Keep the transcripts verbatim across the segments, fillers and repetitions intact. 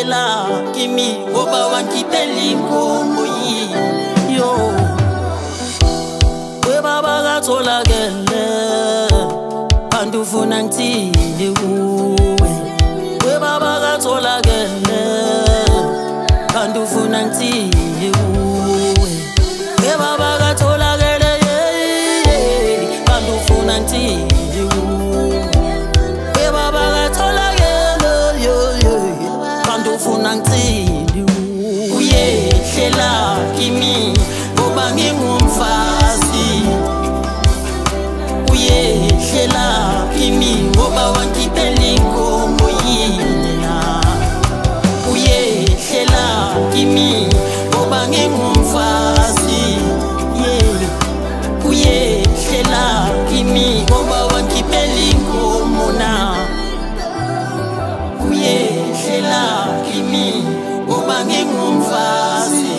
uyehlela kimi ngoba wangiphela inkomo yini yo webaba katholakele kanti ufuna ngithini kuwe webaba katholakele kanti ufuna ngithini kuwe webaba katholakele kanti ufuna ngithini ufuna ngithini uyehlela kimi ngoba ngingumfazi uyehlela kimi ngoba wangiphela inkomo yini na uyehlela kimi ngoba ngingumfazi yeah uyehlela kimi ngoba wangiphela inkomo na uyehlela kimi ngoba ngingumfazi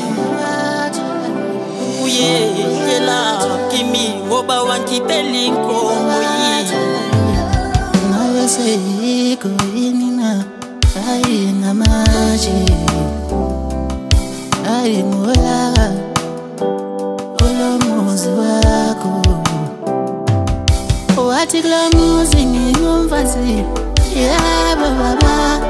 uyehlela kimi ngoba wangiphela inkomo yini nawe seyikho yini na hayi ngamaji hayi ngolaka kulomuzi wakho wathi kulomuzi ngingumfazi yabo baba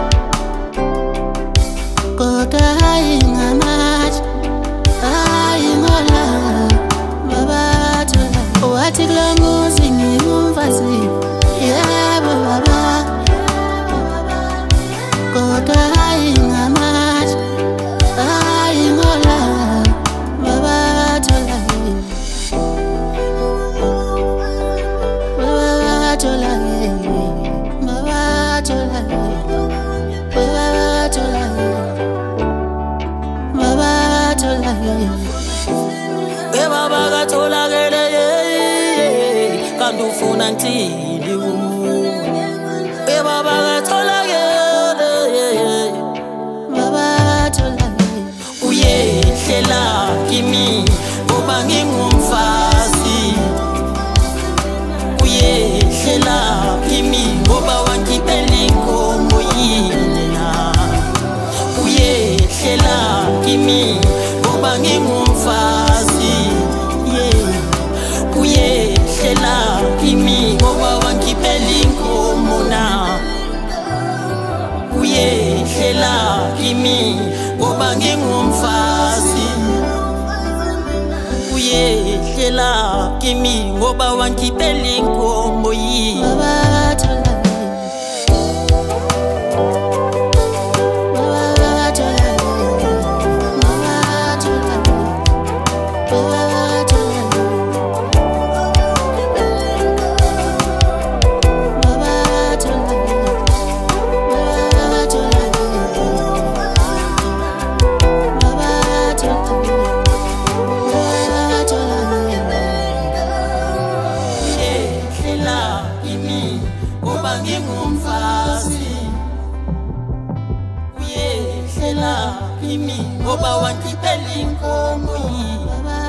kodwa hayi ngamaji hayi ngolaka baba thola wathi kulomuzi ngingumfazi yabo baba kodwa hayi ngamaji hayi ngolaka baba thola baba thola baba thola baba thola baba thola webaba katholakele kanti ufuna ngithini webaba katholakele baba thola uyehlela kimi ngoba ngingumfazi uyehlela kimi ngoba wangiphela inkomo yini na uyehlela kimi ngoba ngingumfazi yeah uyehlela kimi ngoba wangiphela inkomo na uyehlela kimi ngoba ngingumfazi uyehlela kimi ngoba wangiphela inkomo yini baba thola ngoba ngingumfazi uyehlela kimi ngoba wangiphela inkomo yini